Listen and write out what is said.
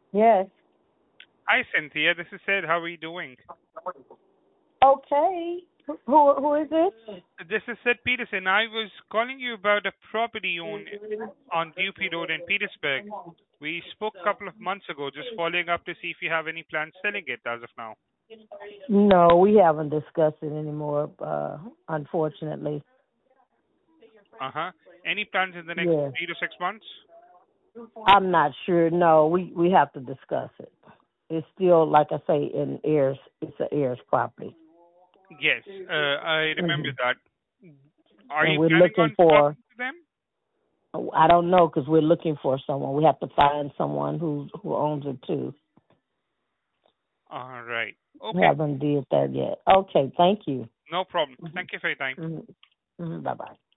Yes. Hi, Cynthia. This is Sid. How are you doing? Okay. Who is this? This is Sid Peterson. I was calling you about a property on Dupuy Road in Petersburg. We spoke a couple of months ago, just following up to see if you have any plans selling it as of now. No, we haven't discussed it anymore, unfortunately. Uh huh. Any plans in the next Yes. 3 to 6 months? I'm not sure. No, we have to discuss it. It's still, like I say, in heirs. It's an heirs property. Yes, I remember Hmm. that. Are And you we're planning looking on for, talking to them? I don't know, because we're looking for someone. We have to find someone who owns it too. All right. We Okay. haven't did that yet. Okay, thank you. No problem. Hmm. Thank you for your time. Hmm. Hmm. Bye bye.